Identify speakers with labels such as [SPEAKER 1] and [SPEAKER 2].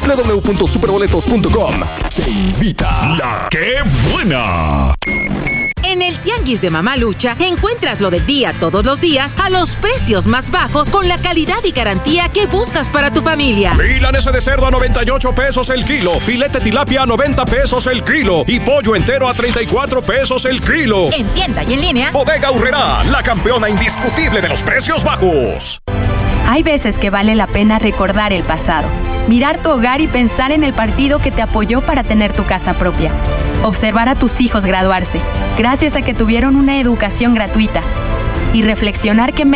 [SPEAKER 1] www.superboletos.com. Se invita.
[SPEAKER 2] ¡La qué buena!
[SPEAKER 3] En el Tianguis de Mamalucha encuentras lo del día todos los días a los precios más bajos con la calidad y garantía que buscas para tu familia.
[SPEAKER 4] Milanesa de cerdo a 98 pesos el kilo, filete tilapia a 90 pesos el kilo y pollo entero a 34 pesos el kilo.
[SPEAKER 3] En tienda y en línea.
[SPEAKER 4] Bodega Aurrerá, la campeona indiscutible de los precios bajos.
[SPEAKER 5] Hay veces que vale la pena recordar el pasado, mirar tu hogar y pensar en el partido que te apoyó para tener tu casa propia. Observar a tus hijos graduarse, gracias a que tuvieron una educación gratuita. Y reflexionar que